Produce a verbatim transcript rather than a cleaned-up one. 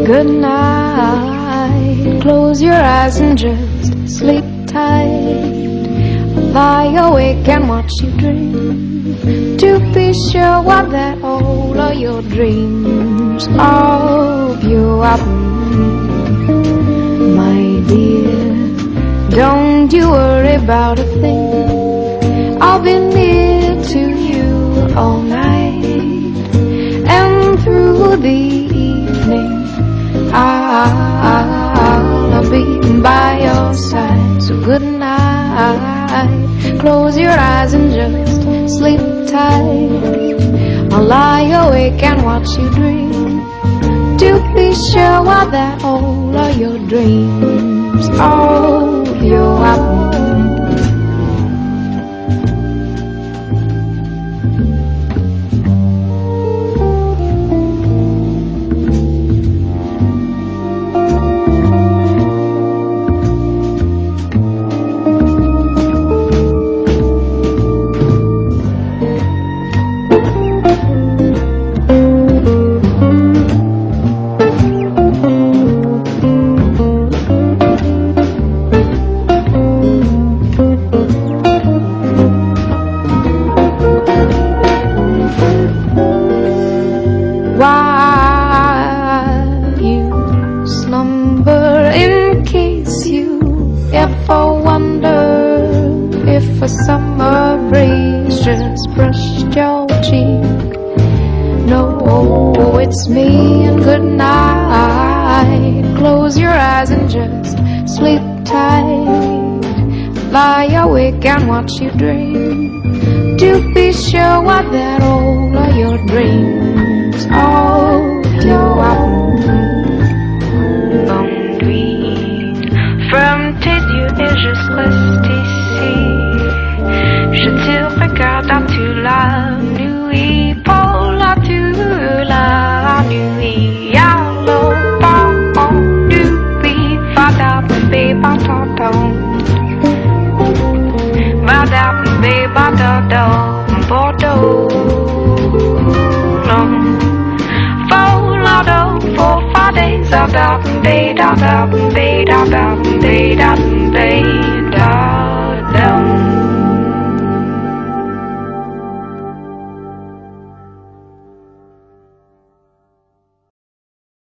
Good night. Close your eyes and just sleep tight. Lie awake and watch you dream, to be sure what that all of your dreams of you are. My dear, don't you worry about a thing. I'll be near to you all night, and through the evening I'll be by your side. So good night. Close your eyes and just sleep tight. I'll lie awake and watch you dream, to be sure what that all of your dreams of you are. While you slumber, in case you ever wonder if a summer breeze just brushed your cheek, no, it's me. And good night. Close your eyes and just sleep tight. Lie awake and watch you dream, to be sure what that all of your dreams oh, you are. Bonne ferme tes yeux et juste reste ici. Je te regarde à toute la nuit, pour la toute la nuit. Allô, bon, nuit, badabé, badadon. Badabé, badadon, Bordeaux. For five days, da da da da da da da da da.